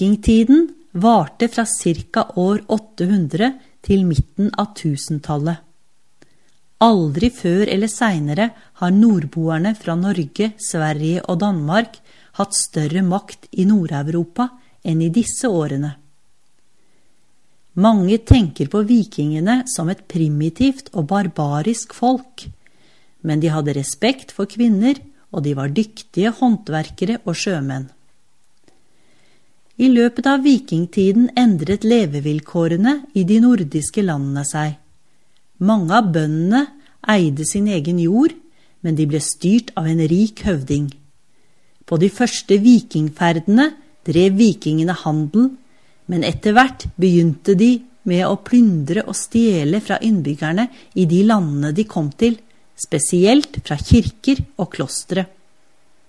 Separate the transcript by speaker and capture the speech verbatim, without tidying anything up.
Speaker 1: Vikingtiden varte fra cirka år åtte hundre til midten av tusentallet. Aldri før eller senere har nordboerne fra Norge, Sverige og Danmark hatt større makt i Nord-Europa enn i disse årene. Mange tenker på vikingene som et primitivt og barbarisk folk, men de hadde respekt for kvinner, og de var dyktige håndverkere og sjømenn. I løpet av vikingtiden endret levevilkårene i de nordiske landene seg. Mange av bøndene eide sin egen jord, men de ble styrt av en rik høvding. På de første vikingferdene drev vikingene handel, men etter hvert begynte de med å plyndre og stjele fra innbyggerne i de landene de kom til, spesielt fra kirker og klostre.